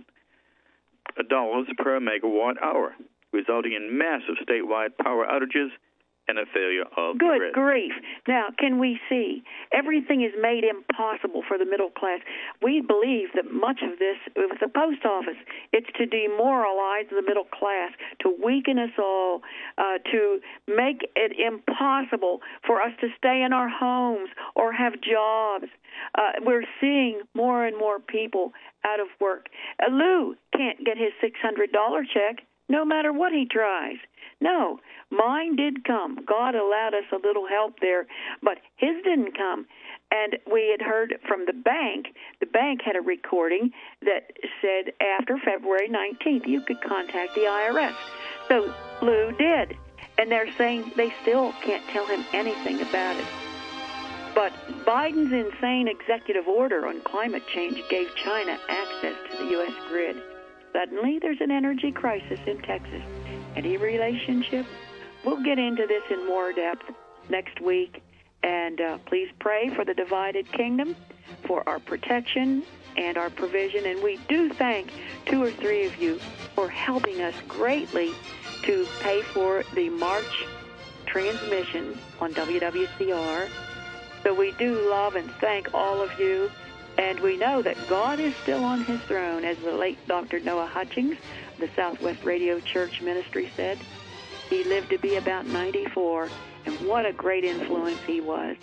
per megawatt hour, resulting in massive statewide power outages and a failure of the grid. Good grief. Now, can we see? Everything is made impossible for the middle class. We believe that much of this, with the post office, it's to demoralize the middle class, to weaken us all, to make it impossible for us to stay in our homes or have jobs. We're seeing more and more people out of work. Lou can't get his $600 check no matter what he tries. No, mine did come. God allowed us a little help there, but his didn't come. And we had heard from the bank had a recording that said after February 19th you could contact the IRS. So Lou did, and they're saying they still can't tell him anything about it. But Biden's insane executive order on climate change gave China access to the U.S. grid. Suddenly there's an energy crisis in Texas. Any relationship? We'll get into this in more depth next week. And please pray for the divided kingdom, for our protection and our provision. And we do thank 2 or 3 of you for helping us greatly to pay for the March transmission on WWCR. So we do love and thank all of you. And we know that God is still on his throne, as the late Dr. Noah Hutchings, the Southwest Radio Church Ministry, said. He lived to be about 94, and what a great influence he was.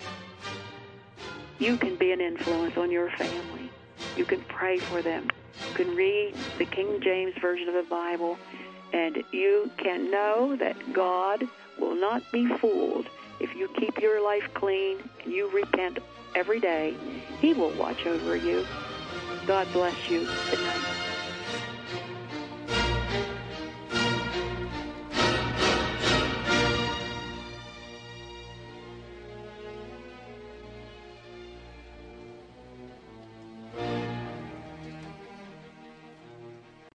You can be an influence on your family. You can pray for them. You can read the King James Version of the Bible, and you can know that God will not be fooled. If you keep your life clean and you repent every day, he will watch over you. God bless you. Good night.